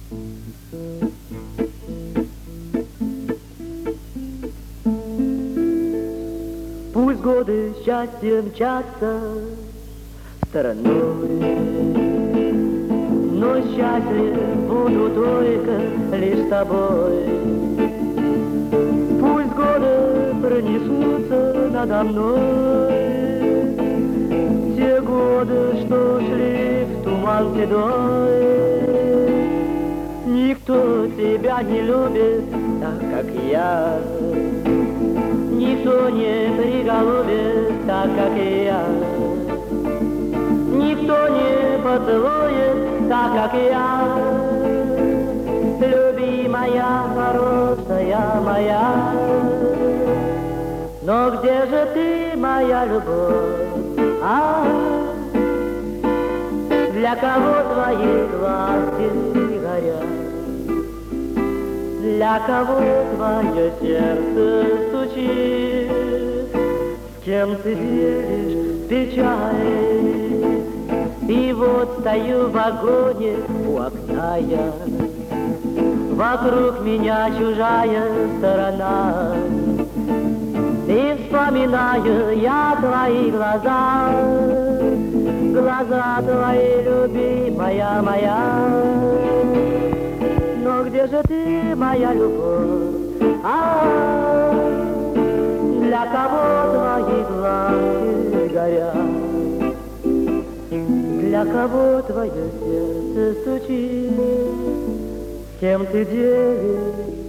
Пусть годы счастья мчатся стороной, но счастлив буду только лишь с тобой. Пусть годы пронесутся надо мной, те годы, что шли в туман седой. Никто тебя не любит так, как я, никто не приголубит так, как я, никто не поцелует так, как я. Любимая, хорошая моя, но где же ты, моя любовь? Для кого твои глазки горят? Для кого твое сердце стучит? С кем ты делишь печаль? И вот стою в вагоне у окна я, вокруг меня чужая сторона, и вспоминаю я твои глаза, глаза твои, любимая моя. Но где же ты, моя любовь? Для кого твои глазки горят? Для кого твое сердце стучит? С кем ты делишь